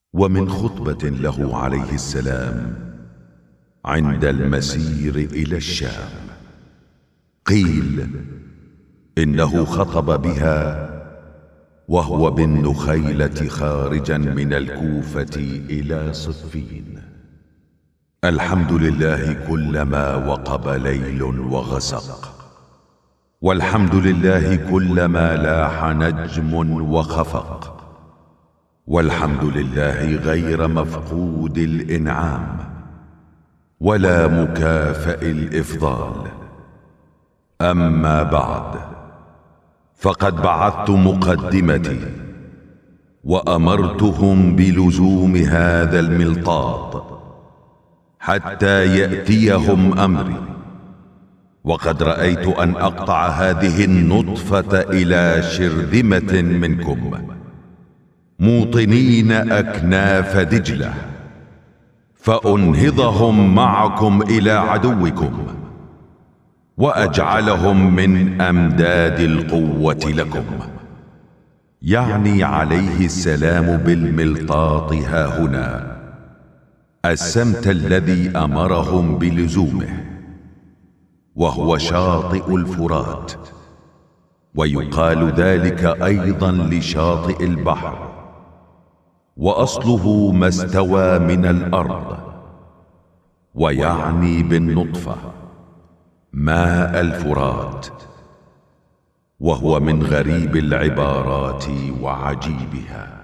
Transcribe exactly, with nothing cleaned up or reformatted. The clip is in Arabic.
ومن خطبة له عليه السلام عند المسير إلى الشام، قيل إنه خطب بها وهو بالنخيلة خارجا من الكوفة إلى صفين. الحمد لله كلما وقب ليل وغسق، والحمد لله كلما لاح نجم وخفق، والحمد لله غير مفقود الإنعام ولا مكافئ الإفضال. أما بعد، فقد بعثت مقدمتي وأمرتهم بلزوم هذا الملطاط حتى يأتيهم أمري، وقد رأيت أن أقطع هذه النطفة إلى شرذمة منكم موطنين أكناف دجلة، فأنهضهم معكم إلى عدوكم وأجعلهم من أمداد القوة لكم. يعني عليه السلام بالملطاط هاهنا السمت الذي أمرهم بلزومه، وهو شاطئ الفرات، ويقال ذلك أيضا لشاطئ البحر، وأصله ما استوى من الأرض، ويعني بالنطفة ماء الفرات، وهو من غريب العبارات وعجيبها.